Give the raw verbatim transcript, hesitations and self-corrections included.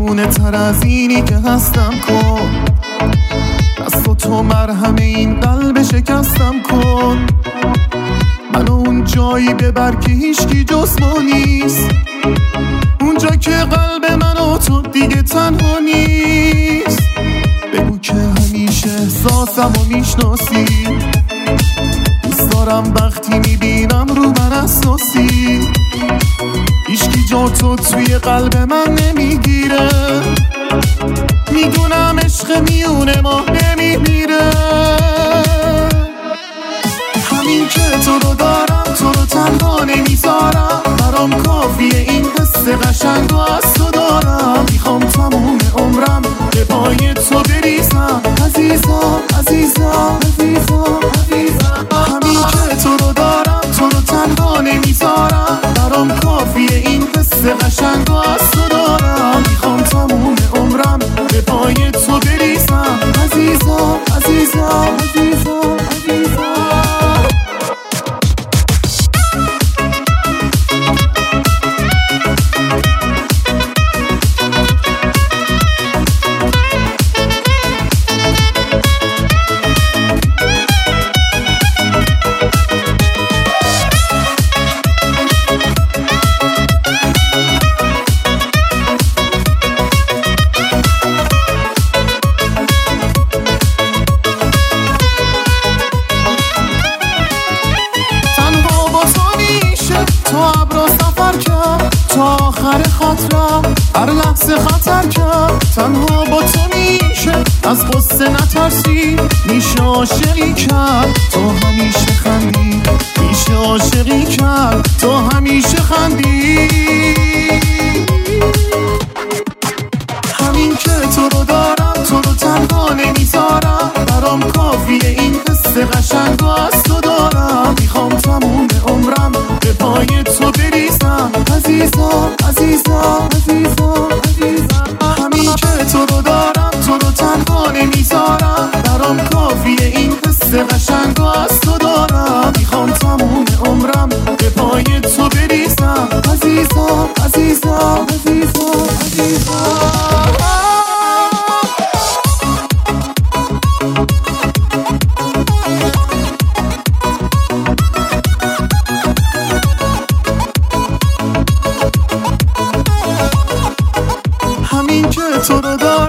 دیوونه تر از اینی که هستم کن، دست و تو مرهم این قلب شکستم کن. منو اون جایی ببر که هیچکی جز ما نیست، اونجا که قلب من و تو دیگه تنها نیست. بگو که همیشه احساسم و میشناسی، دوست دارم وقتی میبینم رو من اساسی. هیچکی جا تو توی قلب من نمیگیره، میدونم عشق میونه ما نمیمیره. همین که تو رو دارم، تو رو تنها نمیذارم، برام کافیه این حس قشنگ رو از تو دارم. میخوام تموم عمرم به پای تو بریزم، عزیزم عزیزم عزیزم عزیزم. همین که تو رو دارم، تو رو تنها نمیذارم، برام کافیه این حس قشنگ رو از تو دارم. میخوام تموم عمرم به پای تو بریزم، عزیزم عزیزم عزیزم عزیزم. تو ابرو سفر کرد تا آخر خاطرم، هر لحظه خطر کرد. تنها با تو میشه از قصه نترسی، میشه عاشقی کرد تو همیشه خندی، میشه عاشقی کرد تو همیشه خندی. همین که تو رو دارم، تو رو تنها نمیذارم، برام کافیه این حس قشنگ رو از تو دارم. میخوام تموم عمرم به پای تو بریزم، عزیزم عزیزم عزیزم عزیزم. همین که تو رو دارم، تو رو تنها نمیذارم، برام کافیه این حس قشنگ رو از تو دارم. میخوام تموم عمرم به پای تو بریزم، عزیزم عزیزم عزیزم عزیزم. همین که تو رو دارم،